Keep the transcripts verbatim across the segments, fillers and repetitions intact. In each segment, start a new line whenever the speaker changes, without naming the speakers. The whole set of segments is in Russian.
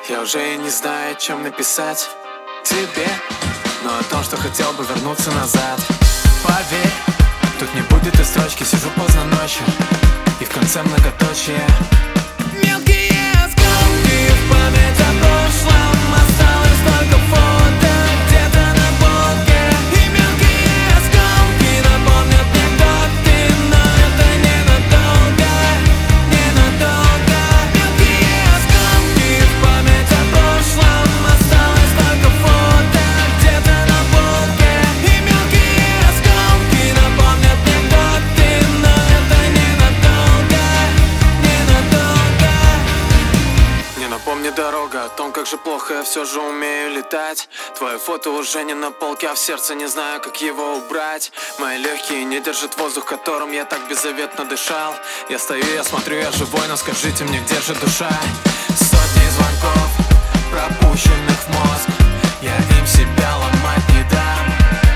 Я уже и не знаю, о чем написать тебе, но о том, что хотел бы вернуться назад. Поверь, тут не будет и строчки. Сижу поздно ночью и в конце многоточие. Мелкие осколки в память о прошлом. Осталось только фото где-то на полке. И мелкие осколки напомнят мне, кто ты. Но это ненадолго, ненадолго. Мелкие осколки в память о прошлом. Осталось только фото где-то на полке. И мелкие осколки напомнят мне, кто ты. Но это ненадолго, ненадолго. Не напомни дорога о том, как же плохо я все же умею летать. Твое фото уже не на полке, а в сердце не знаю, как его убрать. Мои легкие не держат воздух, которым я так беззаветно дышал. Я стою, я смотрю, я живой, но скажите мне, где же душа? Сотни звонков, пропущенных в мозг. Я им себя ломать не дам.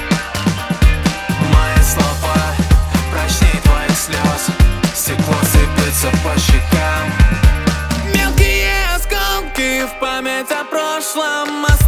Мои слова прочней твоих слез. Стекло сыпется по щекам. Мелкие осколки в память о прошлом.